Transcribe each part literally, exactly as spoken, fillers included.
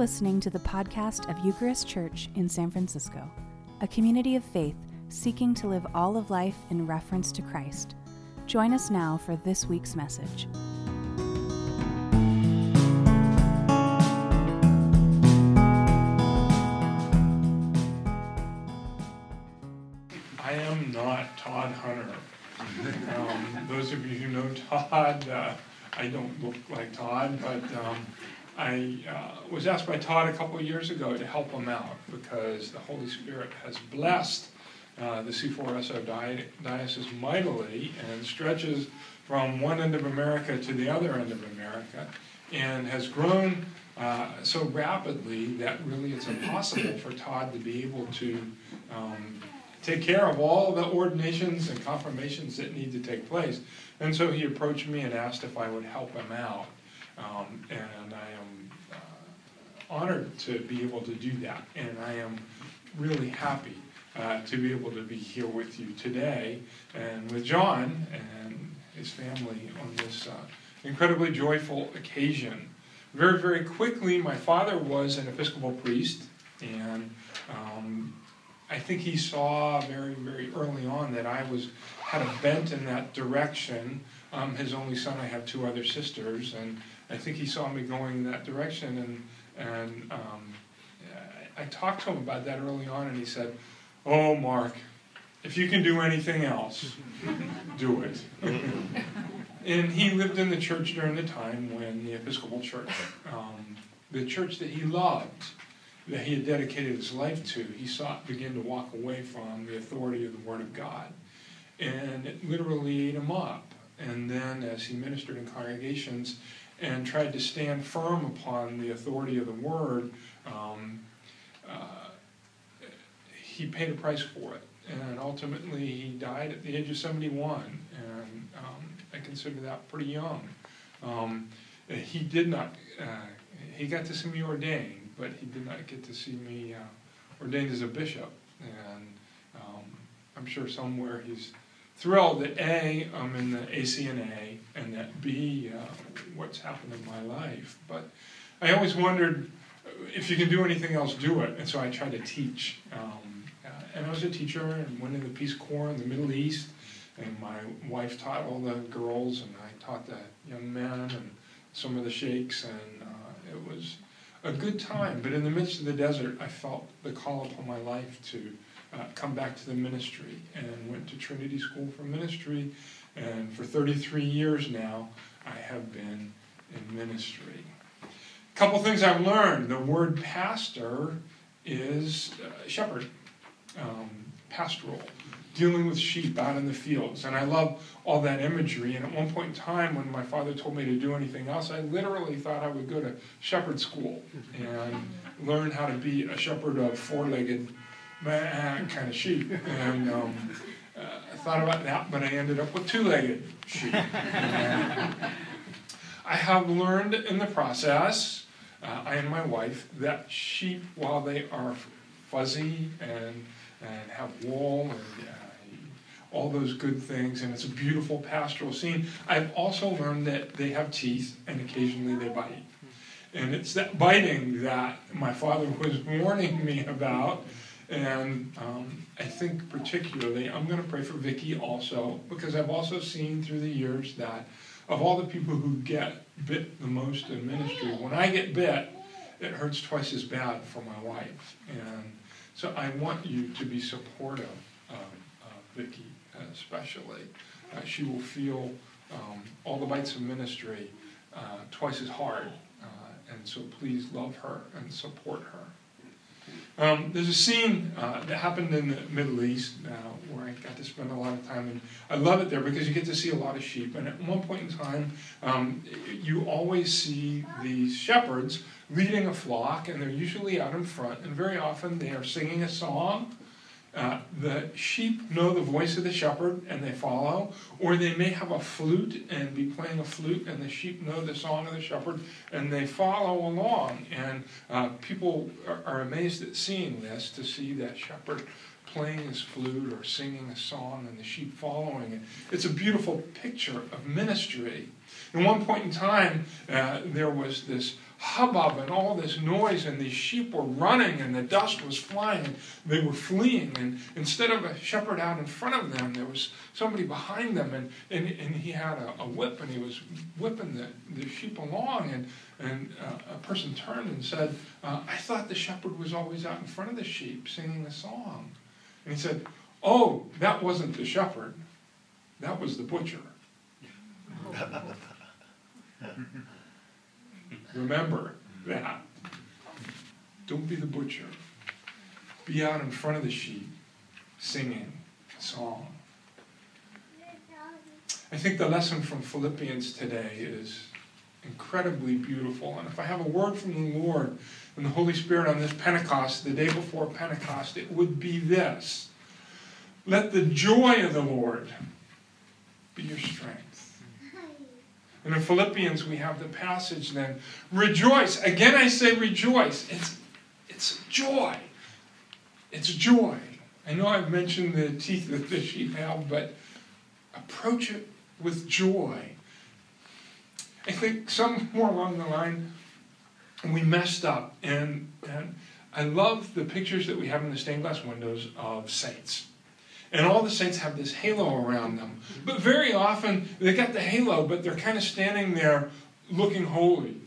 listening to the podcast of Eucharist Church in San Francisco, a community of faith seeking to live all of life in reference to Christ. Join us now for this week's message. I am not Todd Hunter. Um, those of you who know Todd, uh, I don't look like Todd, but um, I uh, was asked by Todd a couple of years ago to help him out because the Holy Spirit has blessed uh, the C four S O di- diocese mightily and stretches from one end of America to the other end of America and has grown uh, so rapidly that really it's impossible for Todd to be able to um, take care of all the ordinations and confirmations that need to take place. And so he approached me and asked if I would help him out. Um, and I am uh, honored to be able to do that. And I am really happy uh, to be able to be here with you today and with John and his family on this uh, incredibly joyful occasion. Very, very quickly, my father was an Episcopal priest, and um, I think he saw very, very early on that I was had a bent in that direction. Um, his only son, I have two other sisters, and I think he saw me going in that direction. And and um, I, I talked to him about that early on, and he said, "Oh, Mark, if you can do anything else, do it." And he lived in the church during the time when the Episcopal Church, um, the church that he loved, that he had dedicated his life to, he saw it begin to walk away from the authority of the Word of God. And it literally ate him up. And then as he ministered in congregations and tried to stand firm upon the authority of the Word, um, uh, he paid a price for it. And ultimately he died at the age of seventy-one. And um, I consider that pretty young. Um, he did not, uh, he got to see me ordained, but he did not get to see me uh, ordained as a bishop. And um, I'm sure somewhere he's thrilled that A, I'm in the A C N A, and that B, uh, what's happened in my life. But I always wondered, if you can do anything else, do it. And so I tried to teach. Um, uh, and I was a teacher and went in the Peace Corps in the Middle East. And my wife taught all the girls, and I taught the young men and some of the sheikhs. And uh, it was a good time, but in the midst of the desert, I felt the call upon my life to uh, come back to the ministry, and went to Trinity School for Ministry, and for thirty-three years now, I have been in ministry. A couple things I've learned. The word pastor is uh, shepherd, um, pastoral, dealing with sheep out in the fields. And I love all that imagery. And at one point in time, when my father told me to do anything else, I literally thought I would go to shepherd school and learn how to be a shepherd of four-legged kind of sheep. And um, uh, I thought about that, but I ended up with two-legged sheep. And I have learned in the process, uh, I and my wife, that sheep, while they are fuzzy and, and have wool and uh, all those good things, and it's a beautiful pastoral scene, I've also learned that they have teeth, and occasionally they bite. And it's that biting that my father was warning me about, and um, I think particularly, I'm going to pray for Vicky also, because I've also seen through the years that of all the people who get bit the most in ministry, when I get bit, it hurts twice as bad for my wife. And so I want you to be supportive of uh, Vicky. Especially, uh, she will feel um, all the bites of ministry uh, twice as hard, uh, and so please love her and support her. Um, there's a scene uh, that happened in the Middle East uh, where I got to spend a lot of time, and I love it there because you get to see a lot of sheep. And at one point in time, um, you always see these shepherds leading a flock, and they're usually out in front, and very often they are singing a song. Uh, the sheep know the voice of the shepherd and they follow, or they may have a flute and be playing a flute, and the sheep know the song of the shepherd and they follow along. And uh, people are, are amazed at seeing this, to see that shepherd playing his flute or singing a song and the sheep following it. It's a beautiful picture of ministry. At one point in time, uh, there was this hubbub and all this noise, and these sheep were running, and the dust was flying, and they were fleeing. And instead of a shepherd out in front of them, there was somebody behind them, and, and, and he had a, a whip, and he was whipping the, the sheep along. And, and uh, a person turned and said, uh, I thought the shepherd was always out in front of the sheep singing a song. And he said, oh, that wasn't the shepherd. That was the butcher. Remember that. Don't be the butcher. Be out in front of the sheep, singing a song. I think the lesson from Philippians today is incredibly beautiful. And if I have a word from the Lord and the Holy Spirit on this Pentecost, the day before Pentecost, it would be this. Let the joy of the Lord be your strength. And in Philippians we have the passage then, rejoice. Again I say rejoice. It's, it's joy. It's joy. I know I've mentioned the teeth that the sheep have, but approach it with joy. I think somewhere along the line we messed up, and, and I love the pictures that we have in the stained glass windows of saints. And all the saints have this halo around them. But very often they got the halo, but they're kind of standing there looking holy.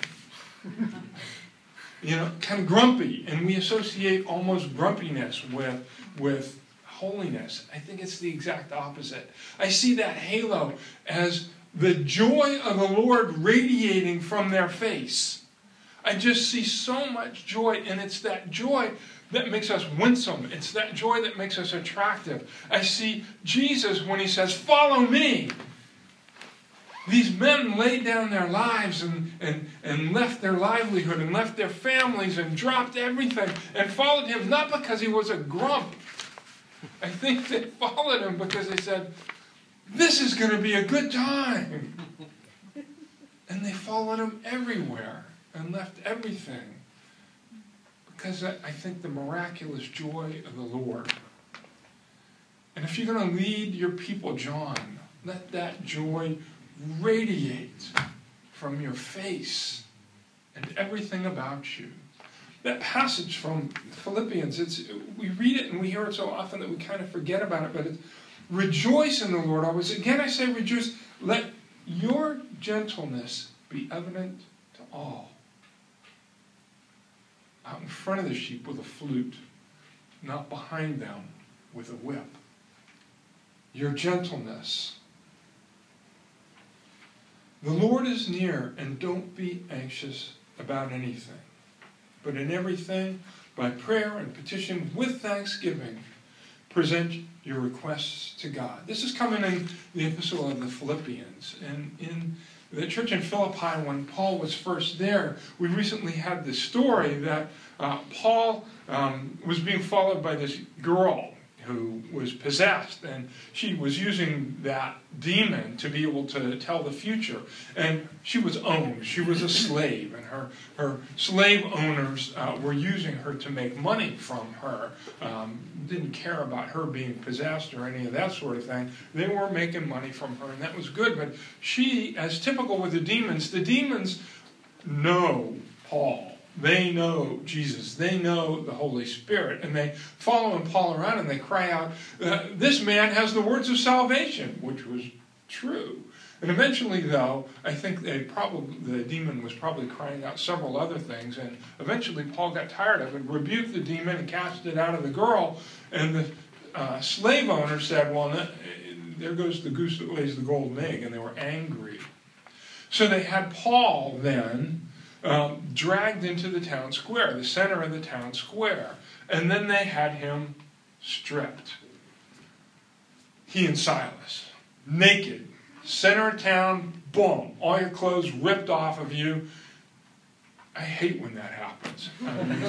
You know, kind of grumpy. And we associate almost grumpiness with, with holiness. I think it's the exact opposite. I see that halo as the joy of the Lord radiating from their face. I just see so much joy, and it's that joy that makes us winsome. It's that joy that makes us attractive. I see Jesus when he says, follow me. These men laid down their lives and, and, and left their livelihood and left their families and dropped everything and followed him, not because he was a grump. I think they followed him because they said, this is going to be a good time. And they followed him everywhere and left everything. Because I think the miraculous joy of the Lord. And if you're going to lead your people, John, let that joy radiate from your face and everything about you. That passage from Philippians, it's, we read it and we hear it so often that we kind of forget about it, but it's rejoice in the Lord always. Again, I say rejoice. Let your gentleness be evident to all. Out in front of the sheep with a flute, not behind them with a whip. Your gentleness. The Lord is near, and don't be anxious about anything, but in everything, by prayer and petition with thanksgiving, present your requests to God. This is coming in the epistle of the Philippians. And in the church in Philippi, when Paul was first there, we recently had the story that uh, Paul um, was being followed by this girl who was possessed, and she was using that demon to be able to tell the future. And she was owned. She was a slave, and her, her slave owners uh, were using her to make money from her. Um, didn't care about her being possessed or any of that sort of thing. They were making money from her, and that was good. But she, as typical with the demons, the demons know Paul. They know Jesus. They know the Holy Spirit. And they follow Paul around and they cry out, uh, this man has the words of salvation, which was true. And eventually, though, I think they probably the demon was probably crying out several other things. And eventually Paul got tired of it, rebuked the demon and cast it out of the girl. And the uh, slave owner said, well, there goes the goose that lays the golden egg. And they were angry. So they had Paul then Um, dragged into the town square, the center of the town square. And then they had him stripped. He and Silas, naked, center of town, boom, all your clothes ripped off of you. I hate when that happens. I mean,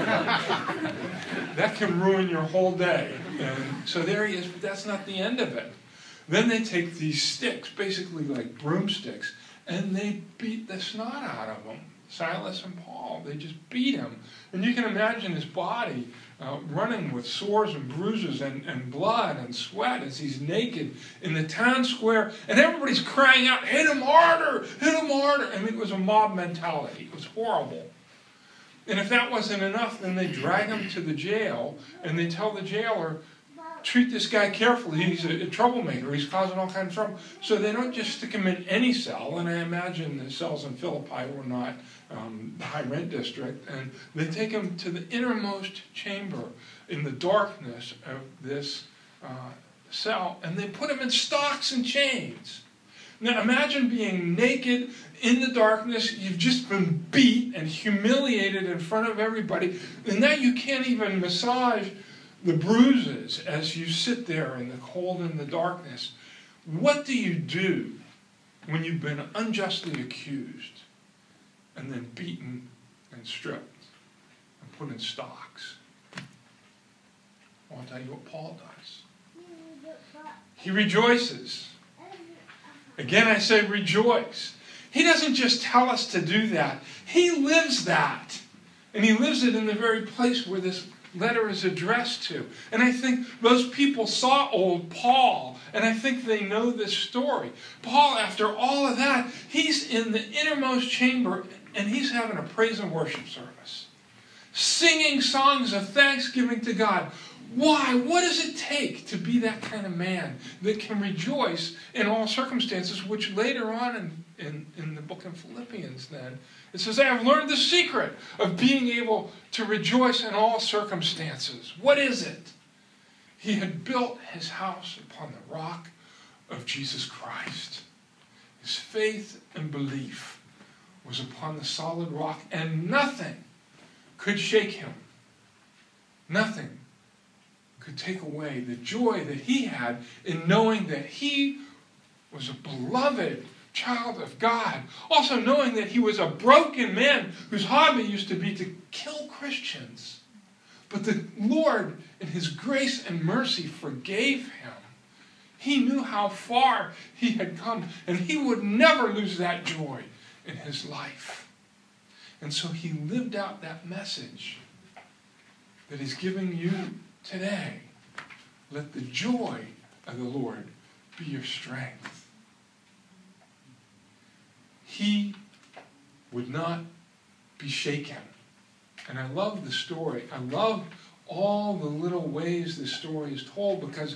that can ruin your whole day. And so there he is, but that's not the end of it. Then they take these sticks, basically like broomsticks, and they beat the snot out of him. Silas and Paul. They just beat him. And you can imagine his body uh, running with sores and bruises and, and blood and sweat as he's naked in the town square. And everybody's crying out, hit him harder, hit him harder. I mean, it was a mob mentality. It was horrible. And if that wasn't enough, then they drag him to the jail and they tell the jailer, treat this guy carefully. He's a, a troublemaker. He's causing all kinds of trouble. So they don't just stick him in any cell. And I imagine the cells in Philippi were not um, the high rent district. And they take him to the innermost chamber in the darkness of this uh, cell. And they put him in stocks and chains. Now imagine being naked in the darkness. You've just been beat and humiliated in front of everybody. And now you can't even massage the bruises as you sit there in the cold and the darkness. What do you do when you've been unjustly accused and then beaten and stripped and put in stocks? Well, I'll tell you what Paul does. He rejoices. Again, I say rejoice. He doesn't just tell us to do that. He lives that. And he lives it in the very place where this letter is addressed to. And I think those people saw old Paul, and I think they know this story. Paul, after all of that, he's in the innermost chamber, and he's having a praise and worship service, singing songs of thanksgiving to God. Why? What does it take to be that kind of man that can rejoice in all circumstances, which later on in, in, in the book of Philippians then, it says, I have learned the secret of being able to rejoice in all circumstances. What is it? He had built his house upon the rock of Jesus Christ. His faith and belief was upon the solid rock, and nothing could shake him. Nothing could take away the joy that he had in knowing that he was a beloved child of God. Also knowing that he was a broken man whose hobby used to be to kill Christians. But the Lord, in his grace and mercy, forgave him. He knew how far he had come, and he would never lose that joy in his life. And so he lived out that message that he's giving you today. Let the joy of the Lord be your strength. He would not be shaken. And I love the story. I love all the little ways the story is told, because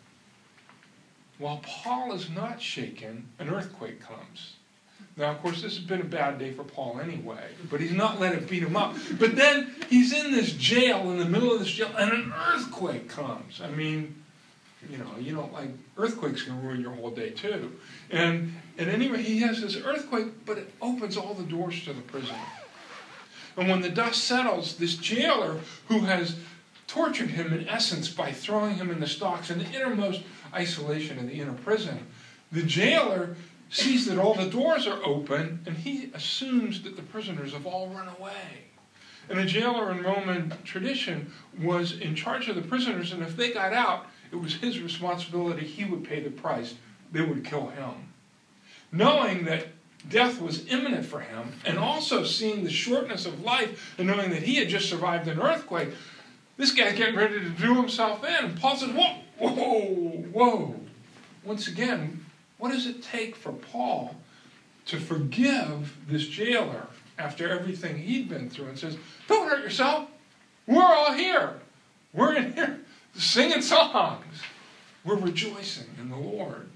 while Paul is not shaken, an earthquake comes. Now, of course, this has been a bad day for Paul anyway, but he's not let it beat him up. But then he's in this jail, in the middle of this jail, and an earthquake comes. I mean, you know, you don't like, earthquakes can ruin your whole day too. And at any rate, he has this earthquake, but it opens all the doors to the prison. And when the dust settles, this jailer who has tortured him in essence by throwing him in the stocks in the innermost isolation of the inner prison, the jailer sees that all the doors are open, and he assumes that the prisoners have all run away. And a jailer in Roman tradition was in charge of the prisoners, and if they got out, it was his responsibility. He would pay the price. They would kill him. Knowing that death was imminent for him, and also seeing the shortness of life, and knowing that he had just survived an earthquake, this guy's getting ready to do himself in. And Paul says, whoa, whoa, whoa. Once again, what does it take for Paul to forgive this jailer after everything he'd been through, and says, don't hurt yourself. We're all here. We're in here singing songs. We're rejoicing in the Lord.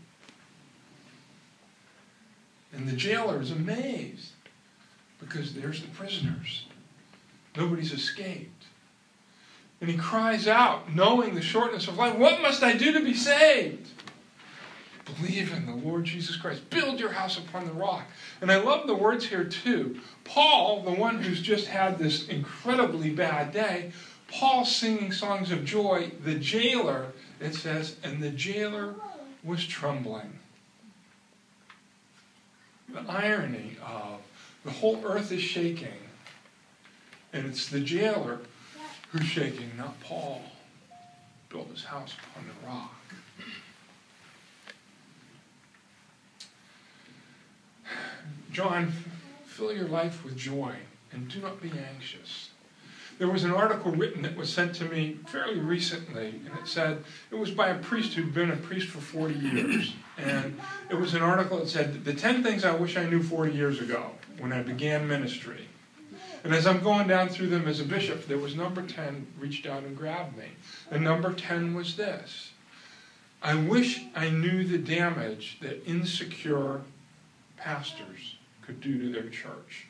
And the jailer is amazed, because there's the prisoners. Nobody's escaped. And he cries out, knowing the shortness of life, what must I do to be saved? Believe in the Lord Jesus Christ. Build your house upon the rock. And I love the words here too. Paul, the one who's just had this incredibly bad day, Paul singing songs of joy. The jailer, it says, and the jailer was trembling. The irony of the whole earth is shaking, and it's the jailer who's shaking, not Paul. Build his house upon the rock. John fill your life with joy, and do not be anxious. There was an article written that was sent to me fairly recently, and it said, it was by a priest who'd been a priest for forty years. And it was an article that said, the ten things I wish I knew forty years ago when I began ministry. And as I'm going down through them as a bishop, there was number ten reached out and grabbed me. And number ten was this. I wish I knew the damage that insecure pastors could do to their church.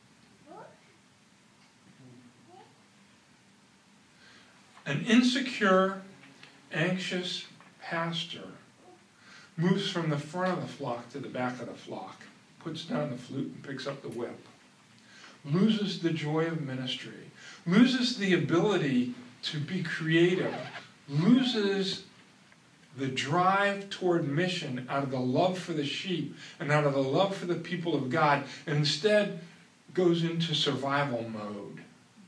An insecure, anxious pastor moves from the front of the flock to the back of the flock, puts down the flute and picks up the whip, loses the joy of ministry, loses the ability to be creative, loses the drive toward mission out of the love for the sheep and out of the love for the people of God, and instead goes into survival mode.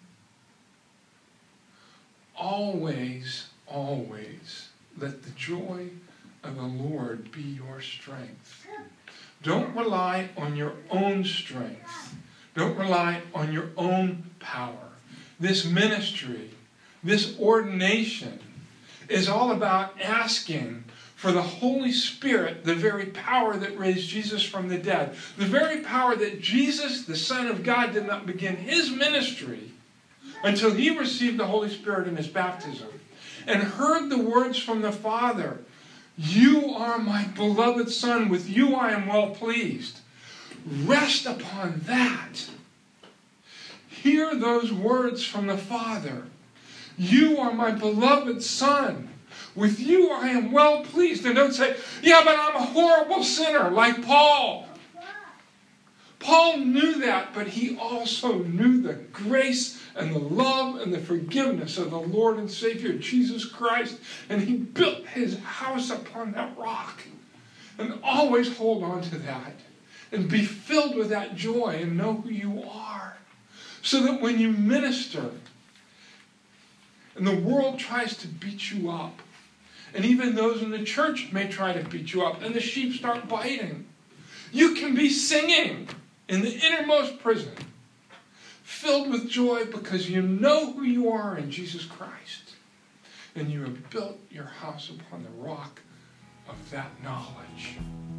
Always, always let the joy of the Lord be your strength. Don't rely on your own strength. Don't rely on your own power. This ministry, this ordination, is all about asking for the Holy Spirit, the very power that raised Jesus from the dead, the very power that Jesus, the Son of God, did not begin his ministry until he received the Holy Spirit in his baptism and heard the words from the Father, you are my beloved Son, with you I am well pleased. Rest upon that. Hear those words from the Father. You are my beloved Son. With you I am well pleased. And don't say, yeah, but I'm a horrible sinner, like Paul. Paul knew that, but he also knew the grace and the love and the forgiveness of the Lord and Savior Jesus Christ. And he built his house upon that rock. And always hold on to that. And be filled with that joy and know who you are. So that when you minister, and the world tries to beat you up, and even those in the church may try to beat you up, and the sheep start biting, you can be singing in the innermost prison, filled with joy because you know who you are in Jesus Christ. And you have built your house upon the rock of that knowledge.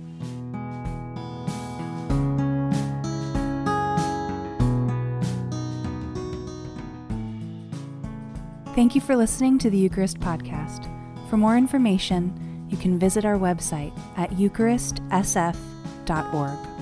Thank you for listening to the Eucharist Podcast. For more information, you can visit our website at eucharist s f dot org.